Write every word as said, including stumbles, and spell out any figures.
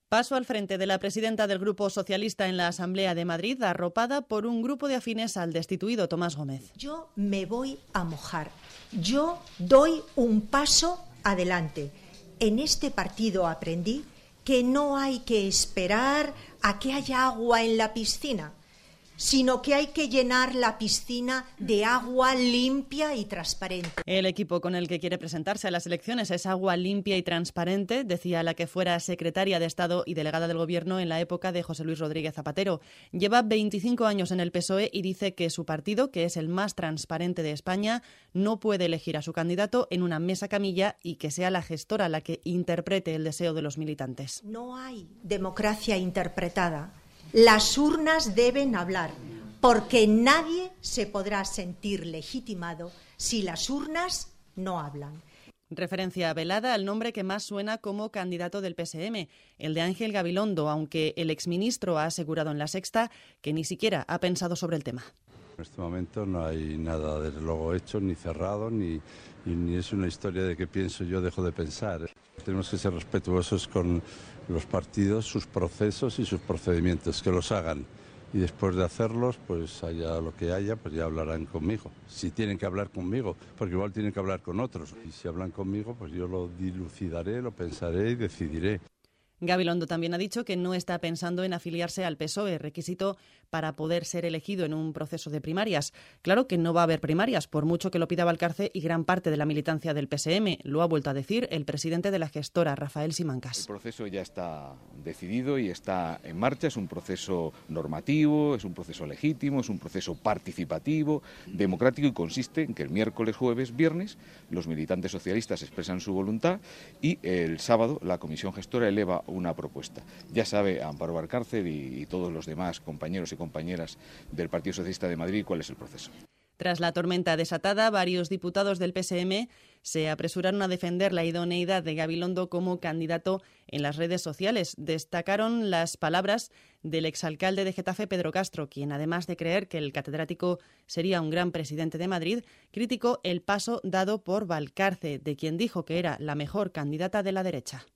Paso al frente de la presidenta del Grupo Socialista en la Asamblea de Madrid, arropada por un grupo de afines al destituido Tomás Gómez. Yo me voy a mojar. Yo doy un paso adelante. En este partido aprendí que no hay que esperar a que haya agua en la piscina, sino que hay que llenar la piscina de agua limpia y transparente. El equipo con el que quiere presentarse a las elecciones es Agua Limpia y Transparente, decía la que fuera secretaria de Estado y delegada del Gobierno en la época de José Luis Rodríguez Zapatero. Lleva veinticinco años en el P S O E y dice que su partido, que es el más transparente de España, no puede elegir a su candidato en una mesa camilla y que sea la gestora la que interprete el deseo de los militantes. No hay democracia interpretada. Las urnas deben hablar, porque nadie se podrá sentir legitimado si las urnas no hablan. Referencia velada al nombre que más suena como candidato del P S M, el de Ángel Gabilondo, aunque el exministro ha asegurado en La Sexta que ni siquiera ha pensado sobre el tema. En este momento no hay nada desde luego hecho, ni cerrado, ni, ni es una historia de que pienso yo, dejo de pensar. Tenemos que ser respetuosos con los partidos, sus procesos y sus procedimientos, que los hagan. Y después de hacerlos, pues haya lo que haya, pues ya hablarán conmigo. Si tienen que hablar conmigo, porque igual tienen que hablar con otros. Y si hablan conmigo, pues yo lo dilucidaré, lo pensaré y decidiré. Gabilondo también ha dicho que no está pensando en afiliarse al P S O E, requisito para poder ser elegido en un proceso de primarias. Claro que no va a haber primarias, por mucho que lo pida Valcarce y gran parte de la militancia del P S M. Lo ha vuelto a decir el presidente de la gestora, Rafael Simancas. El proceso ya está decidido y está en marcha. Es un proceso normativo, es un proceso legítimo, es un proceso participativo, democrático, y consiste en que el miércoles, jueves, viernes los militantes socialistas expresan su voluntad y el sábado la comisión gestora eleva una propuesta. Ya sabe Amparo Valcárcel y, y todos los demás compañeros y compañeras del Partido Socialista de Madrid cuál es el proceso. Tras la tormenta desatada, varios diputados del P S M se apresuraron a defender la idoneidad de Gabilondo como candidato en las redes sociales. Destacaron las palabras del exalcalde de Getafe, Pedro Castro, quien, además de creer que el catedrático sería un gran presidente de Madrid, criticó el paso dado por Valcarce, de quien dijo que era la mejor candidata de la derecha.